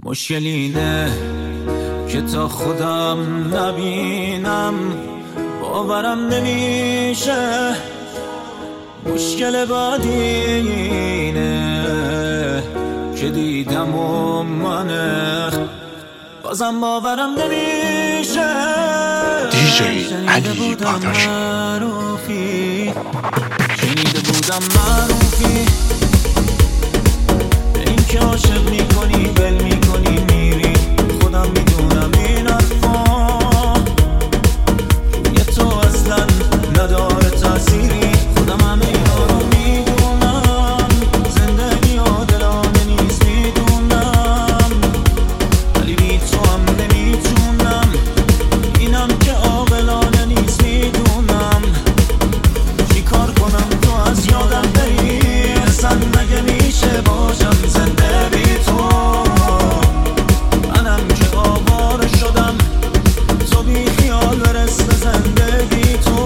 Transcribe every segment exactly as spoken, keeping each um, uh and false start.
مشکل اینه که تا خودم نبینم باورم نمیشه. مشکل بعدی اینه که دیدم و منه بازم باورم نمیشه. دیجی علی پاداشی شنیده بودم معروفی به این که عاشق میکنی بل میکنی میری. خودم میدونم این حرفا روی تو اصلا نداره تأثیری. خودم همه اینا رو میدونم زندگی عادلانه نیست میدونم ولی بی تو هم نمیتونم. اینم که عاقلانه نیست میدونم. چی کار کنم تو از یادم بری اصلا مگه میشه باشم زنده بی تو. منم که آواره شدم تو بی خیال برس به زندگی تو.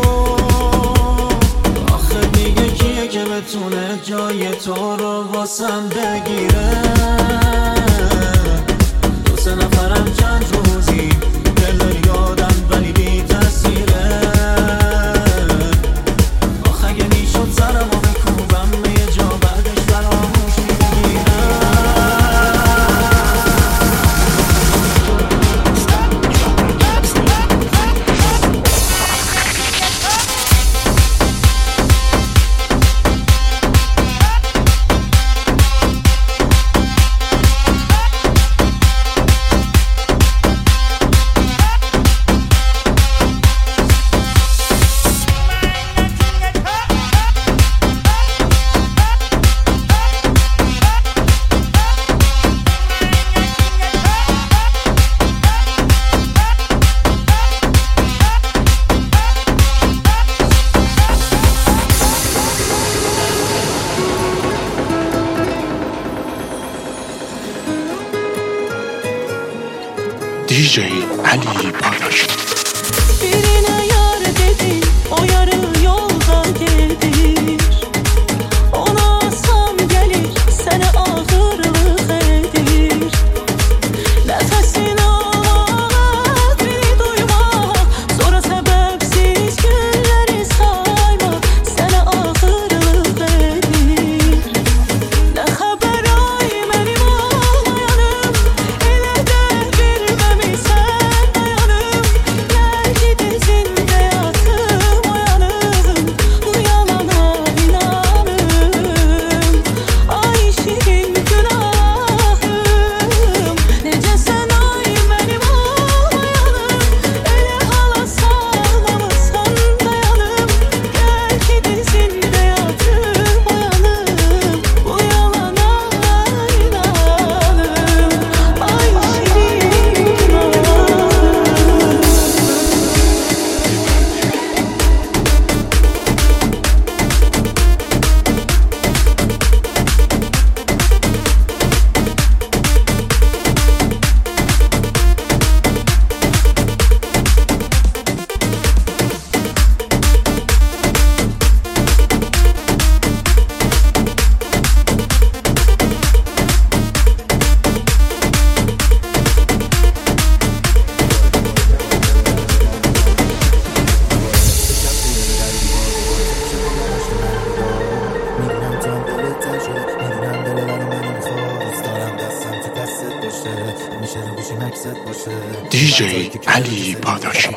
آخه دیگه کیه که بتونه جای تو رو واسم بگیره. دو سه نفرم چند روزی دل یادم ولی بی تاثیره. آخه اگه میشد سرم رو بکوبم به یه جا بعدش فراموش میگیرم. دیجی علی پاداشی Birine yar dedi, o yarı yolda gelir. Ona asam gelir, seni ağırlık edir. Nefesin almak, beni duymak, sonra sebepsiz günleri saymak seni ağırlık edir. Ne haber ay benim olmayanım, ele de bilmemişsen dayanım. Gel gidesinde yatım uyanım, bu yalana inanım. Ay şirin günahım, nece sen ay benim olmayanım. Ele hala sağlamasan dayanım. Gel gidesinde yatım uyanım, bu yalana inanım. Ay şirin دیجی علی پاداشی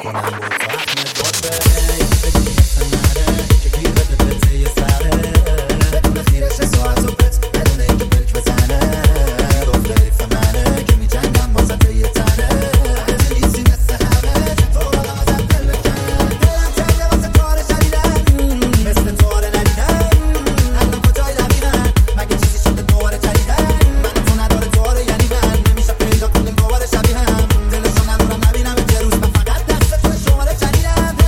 فقط دست تو شماره چلیدم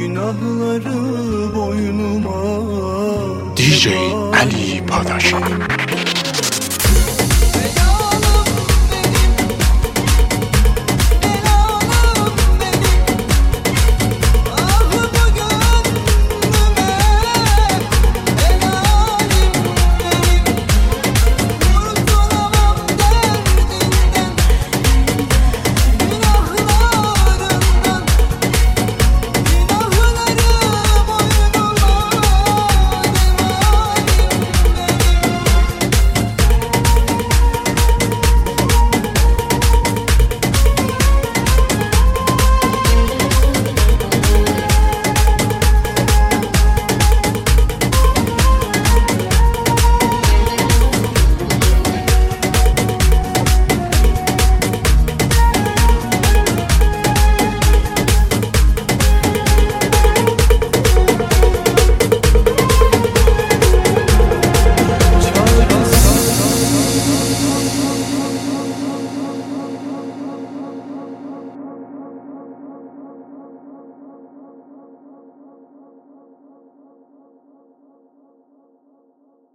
günahları boynuma. D J Ali Padaşi.